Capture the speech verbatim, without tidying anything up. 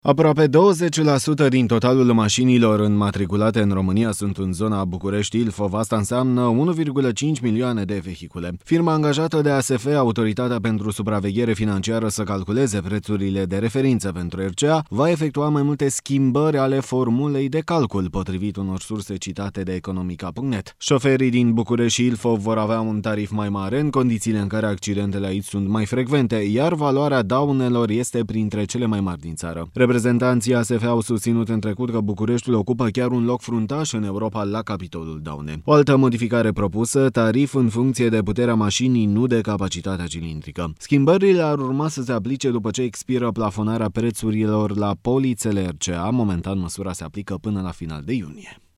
Aproape douăzeci la sută din totalul mașinilor înmatriculate în România sunt în zona București-Ilfov. Asta înseamnă unu virgulă cinci milioane de vehicule. Firma angajată de A S F, Autoritatea pentru Supraveghere Financiară, să calculeze prețurile de referință pentru R C A, va efectua mai multe schimbări ale formulei de calcul, potrivit unor surse citate de economica punct net. Șoferii din București și Ilfov vor avea un tarif mai mare în condițiile în care accidentele aici sunt mai frecvente, iar valoarea daunelor este printre cele mai mari din țară. Reprezentanții A S F au susținut în trecut că Bucureștiul ocupă chiar un loc fruntaș în Europa la capitolul daune. O altă modificare propusă, tarif în funcție de puterea mașinii, nu de capacitatea cilindrică. Schimbările ar urma să se aplice după ce expiră plafonarea prețurilor la polițele R C A. Momentan măsura se aplică până la final de iunie.